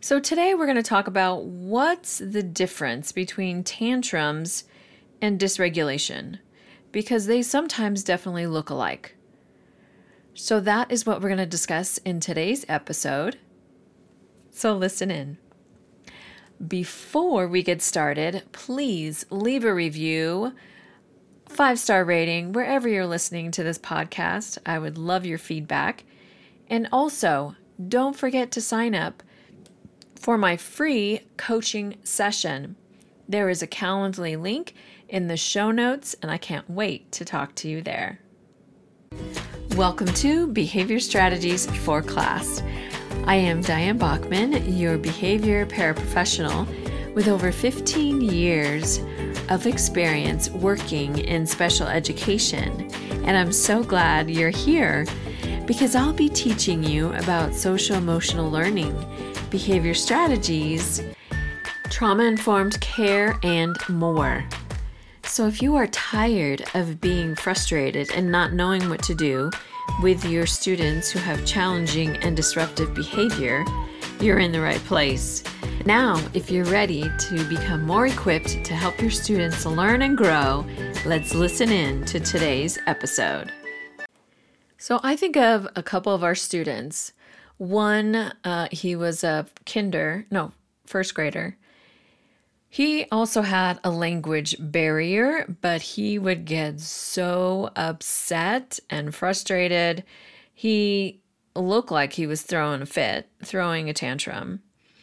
So today we're going to talk about what's the difference between tantrums and dysregulation, because they sometimes definitely look alike. So that is what we're going to discuss in today's episode. So listen in. Before we get started, please leave a review, 5-star rating, wherever you're listening to this podcast. I would love your feedback. And also, don't forget to sign up for my free coaching session. There is a Calendly link in the show notes, and I can't wait to talk to you there. Welcome to Behavior Strategies for Class. I am Diane Bachman, your behavior paraprofessional with over 15 years of experience working in special education. And I'm so glad you're here because I'll be teaching you about social-emotional learning, behavior strategies, trauma-informed care, and more. So if you are tired of being frustrated and not knowing what to do with your students who have challenging and disruptive behavior, you're in the right place. Now, if you're ready to become more equipped to help your students learn and grow, let's listen in to today's episode. So I think of a couple of our students. One, he was a first grader. He also had a language barrier, but he would get so upset and frustrated. He looked like he was throwing a tantrum.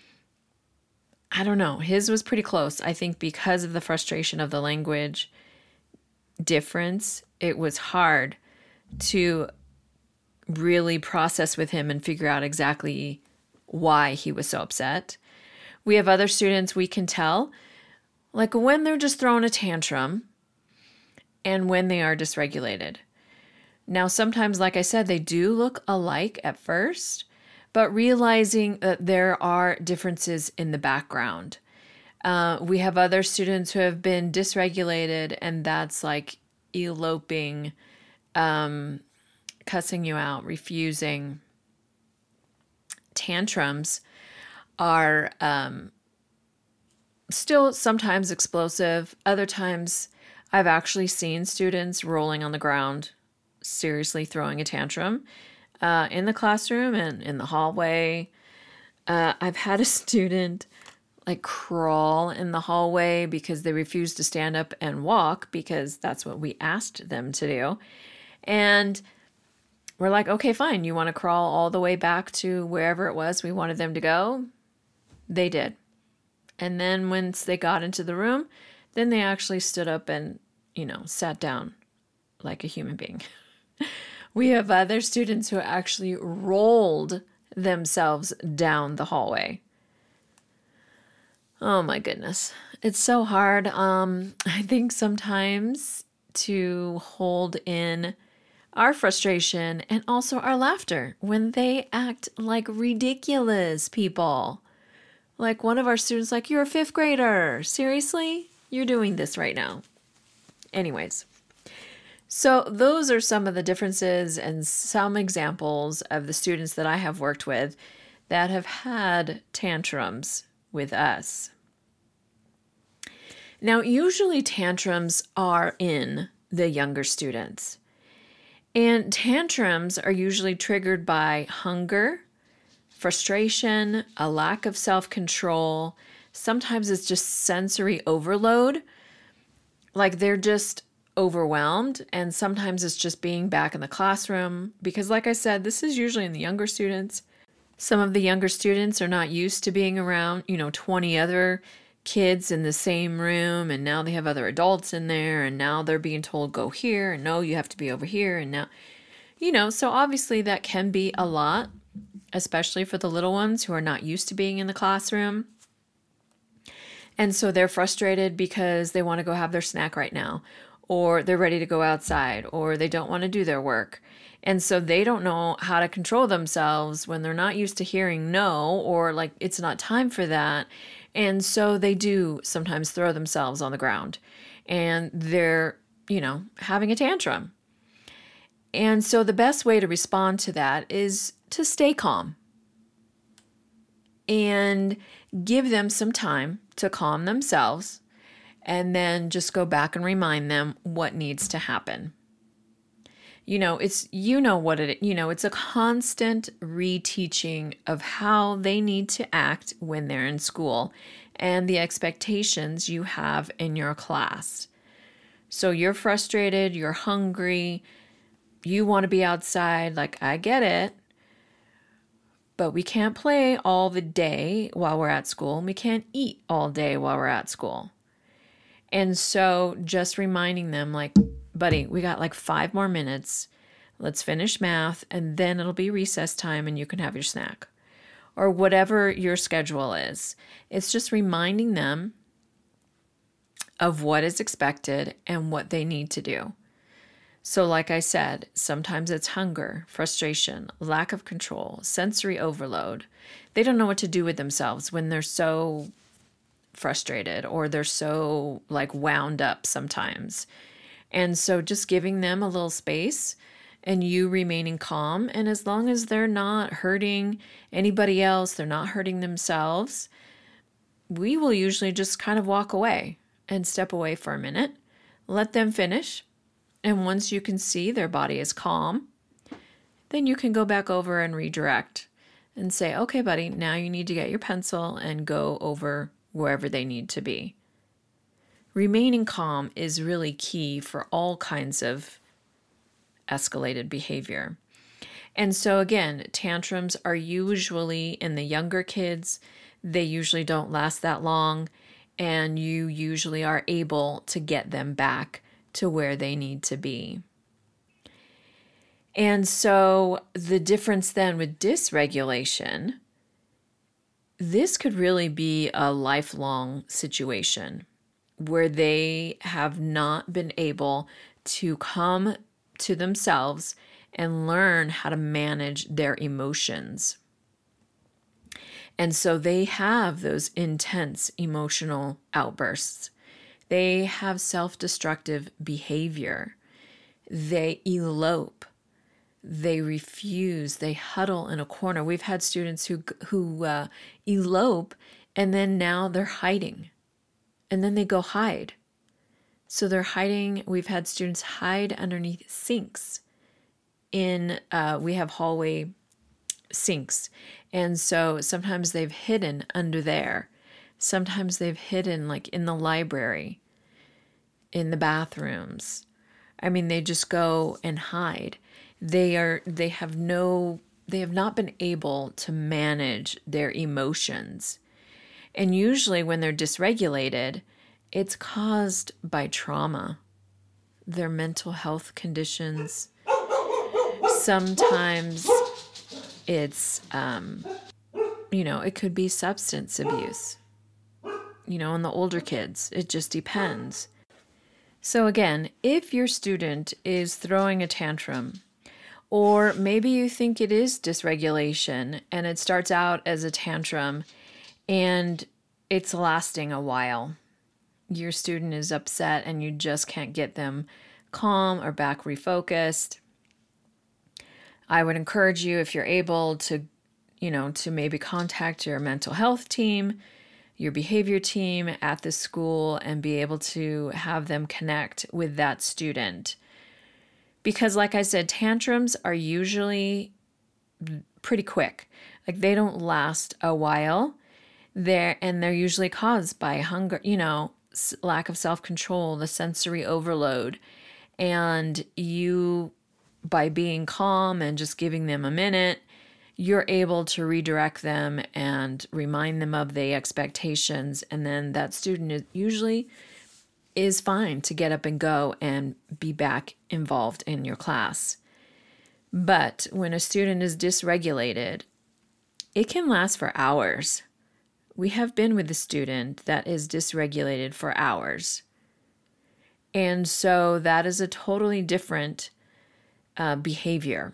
I don't know. His was pretty close. I think because of the frustration of the language difference, it was hard to really process with him and figure out exactly why he was so upset. We have other students we can tell, like when they're just throwing a tantrum and when they are dysregulated. Now, sometimes, like I said, they do look alike at first, but realizing that there are differences in the background. We have other students who have been dysregulated, and that's like eloping, cussing you out, refusing. Tantrums are still sometimes explosive. Other times I've actually seen students rolling on the ground, seriously throwing a tantrum in the classroom and in the hallway. I've had a student crawl in the hallway because they refused to stand up and walk because that's what we asked them to do. And we're like, okay, fine. You want to crawl all the way back to wherever it was we wanted them to go? They did. And then once they got into the room, then they actually stood up and, sat down like a human being. We have other students who actually rolled themselves down the hallway. Oh my goodness. It's so hard. I think sometimes to hold in our frustration and also our laughter when they act like ridiculous people. Like one of our students, you're a 5th grader. Seriously? You're doing this right now. Anyways, so those are some of the differences and some examples of the students that I have worked with that have had tantrums with us. Now, usually tantrums are in the younger students. And tantrums are usually triggered by hunger, frustration, a lack of self-control. Sometimes it's just sensory overload, like they're just overwhelmed. And sometimes it's just being back in the classroom because, like I said, this is usually in the younger students. Some of the younger students are not used to being around, 20 other kids in the same room, and now they have other adults in there, and now they're being told go here, and no, you have to be over here, and now, so obviously that can be a lot, especially for the little ones who are not used to being in the classroom. And so they're frustrated because they want to go have their snack right now, or they're ready to go outside, or they don't want to do their work. And so they don't know how to control themselves when they're not used to hearing no, or it's not time for that. And so they do sometimes throw themselves on the ground and they're, having a tantrum. And so the best way to respond to that is to stay calm. and give them some time to calm themselves, and then just go back and remind them what needs to happen. It's a constant reteaching of how they need to act when they're in school and the expectations you have in your class. So you're frustrated, you're hungry, you want to be outside, like, I get it, but we can't play all the day while we're at school, and we can't eat all day while we're at school. And so just reminding them, like, buddy, we got like 5 more minutes. Let's finish math, and then it'll be recess time and you can have your snack. Or whatever your schedule is. It's just reminding them of what is expected and what they need to do. So like I said, sometimes it's hunger, frustration, lack of control, sensory overload. They don't know what to do with themselves when they're so frustrated or they're so like wound up sometimes. And so just giving them a little space and you remaining calm. And as long as they're not hurting anybody else, they're not hurting themselves, we will usually just kind of walk away and step away for a minute, let them finish. And once you can see their body is calm, then you can go back over and redirect and say, okay, buddy, now you need to get your pencil and go over wherever they need to be. Remaining calm is really key for all kinds of escalated behavior. And so again, tantrums are usually in the younger kids. They usually don't last that long, and you usually are able to get them back to where they need to be. And so the difference then with dysregulation, this could really be a lifelong situation where they have not been able to come to themselves and learn how to manage their emotions. And so they have those intense emotional outbursts. They have self-destructive behavior. They elope. They refuse. They huddle in a corner. We've had students who elope, and then now they're hiding. And then they go hide. So they're hiding. We've had students hide underneath sinks. We have hallway sinks. And so sometimes they've hidden under there. Sometimes they've hidden like in the library, in the bathrooms. I mean, they just go and hide. They have not been able to manage their emotions. And usually when they're dysregulated, it's caused by trauma, their mental health conditions. Sometimes it's, it could be substance abuse. In the older kids, it just depends. So again, if your student is throwing a tantrum, or maybe you think it is dysregulation and it starts out as a tantrum and it's lasting a while, your student is upset and you just can't get them calm or back refocused, I would encourage you, if you're able to, to maybe contact your mental health team, your behavior team at the school, and be able to have them connect with that student. Because like I said, tantrums are usually pretty quick. Like they don't last a while. They're usually caused by hunger, lack of self-control, the sensory overload. And you, by being calm and just giving them a minute, you're able to redirect them and remind them of the expectations. And then that student usually is fine to get up and go and be back involved in your class. But when a student is dysregulated, it can last for hours. We have been with a student that is dysregulated for hours. And so that is a totally different behavior.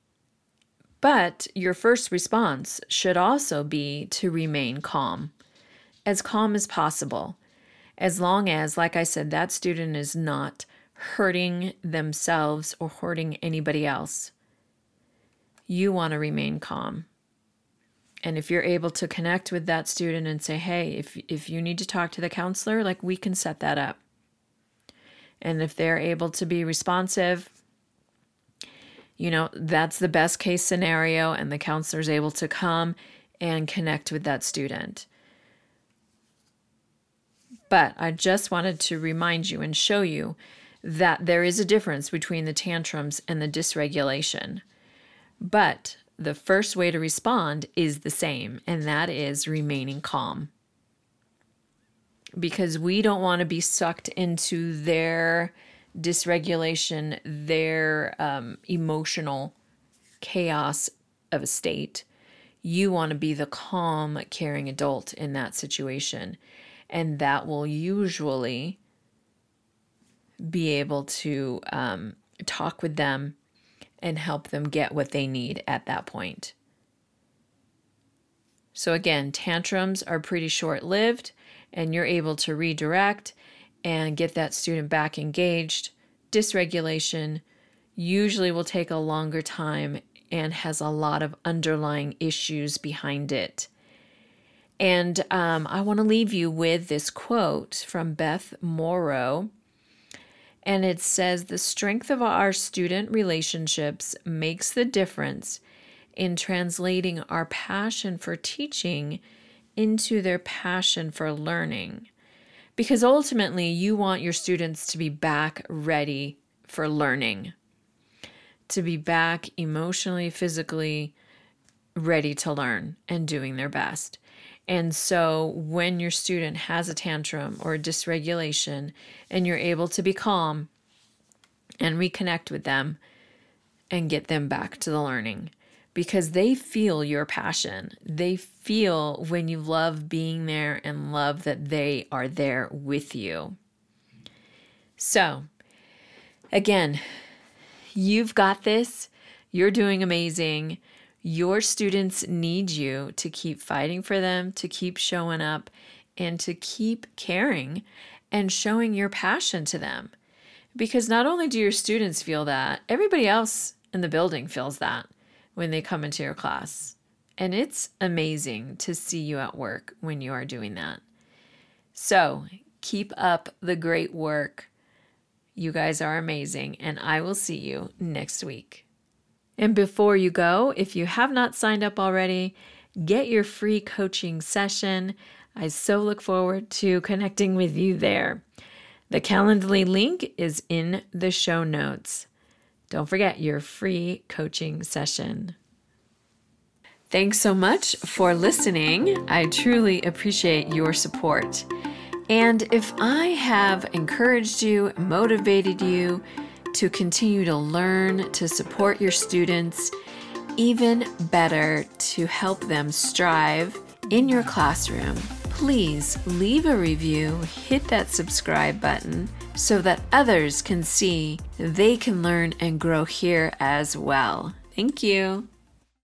But your first response should also be to remain calm as possible, as long as, like I said, that student is not hurting themselves or hurting anybody else. You want to remain calm. And if you're able to connect with that student and say, hey, if you need to talk to the counselor, like, we can set that up. And if they're able to be responsive, that's the best case scenario, and the counselor's able to come and connect with that student. But I just wanted to remind you and show you that there is a difference between the tantrums and the dysregulation. But the first way to respond is the same, and that is remaining calm. Because we don't want to be sucked into their dysregulation, their emotional chaos of a state. You want to be the calm, caring adult in that situation. And that will usually be able to talk with them and help them get what they need at that point. So again, tantrums are pretty short-lived, and you're able to redirect and get that student back engaged. Dysregulation usually will take a longer time and has a lot of underlying issues behind it. And I want to leave you with this quote from Beth Morrow. And it says, "The strength of our student relationships makes the difference in translating our passion for teaching into their passion for learning." Because ultimately, you want your students to be back ready for learning, to be back emotionally, physically ready to learn and doing their best. And so when your student has a tantrum or a dysregulation and you're able to be calm and reconnect with them and get them back to the learning, because they feel your passion. They feel when you love being there and love that they are there with you. So, again, you've got this. You're doing amazing. Your students need you to keep fighting for them, to keep showing up, and to keep caring and showing your passion to them. Because not only do your students feel that, everybody else in the building feels that when they come into your class. And it's amazing to see you at work when you are doing that. So keep up the great work. You guys are amazing, and I will see you next week. And before you go, if you have not signed up already, get your free coaching session. I so look forward to connecting with you there. The Calendly link is in the show notes. Don't forget your free coaching session. Thanks so much for listening. I truly appreciate your support. And if I have encouraged you, motivated you to continue to learn, to support your students, even better, to help them strive in your classroom, please leave a review, hit that subscribe button so that others can see they can learn and grow here as well. Thank you.